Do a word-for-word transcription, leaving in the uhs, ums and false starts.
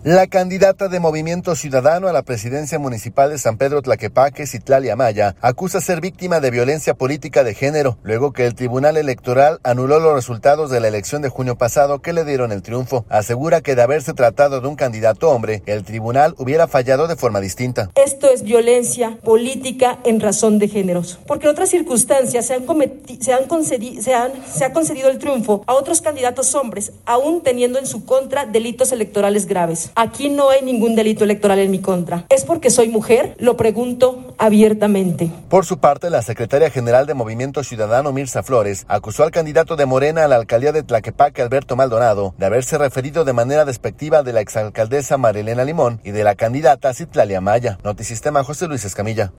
La candidata de Movimiento Ciudadano a la presidencia municipal de San Pedro Tlaquepaque, Citlali Amaya, acusa ser víctima de violencia política de género, luego que el Tribunal Electoral anuló los resultados de la elección de junio pasado que le dieron el triunfo. Asegura que de haberse tratado de un candidato hombre, el tribunal hubiera fallado de forma distinta. Esto es violencia política en razón de géneros, porque en otras circunstancias se, han cometi- se, han concedi- se, han, se ha concedido el triunfo a otros candidatos hombres, aún teniendo en su contra delitos electorales graves. Aquí no hay ningún delito electoral en mi contra. ¿Es porque soy mujer? Lo pregunto abiertamente. Por su parte, la secretaria general de Movimiento Ciudadano, Mirza Flores, acusó al candidato de Morena a la alcaldía de Tlaquepaque, Alberto Maldonado, de haberse referido de manera despectiva de la exalcaldesa Marilena Limón y de la candidata Citlali Amaya. Notisistema, José Luis Escamilla.